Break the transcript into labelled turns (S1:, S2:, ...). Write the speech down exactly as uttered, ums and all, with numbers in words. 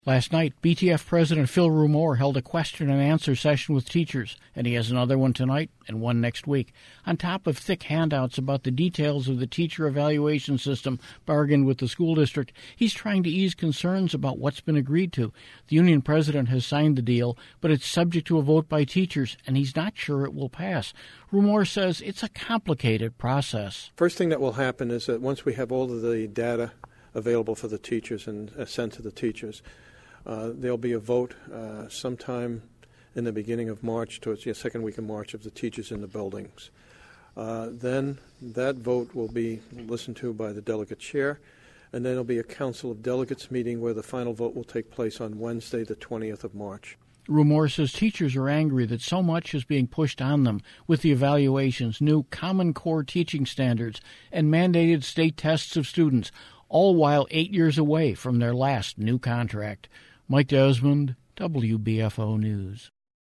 S1: Last night, B T F President Phil Rumore held a question and answer session with teachers, and he has another one tonight and one next week. On top of thick handouts about the details of the teacher evaluation system bargained with the school district, he's trying to ease concerns about what's been agreed to. The union president has signed the deal, but it's subject to a vote by teachers, and he's not sure it will pass. Rumore says it's a complicated process.
S2: First thing that will happen is that once we have all of the data available for the teachers and sent to the teachers, Uh, there'll be a vote uh, sometime in the beginning of March, towards the second week of March, of the teachers in the buildings. Uh, then that vote will be listened to by the delegate chair, and then there'll be a council of delegates meeting where the final vote will take place on Wednesday, the twentieth of March.
S1: Rumore says teachers are angry that so much is being pushed on them with the evaluations, new Common Core teaching standards, and mandated state tests of students, all while eight years away from their last new contract. Mike Desmond, W B F O News.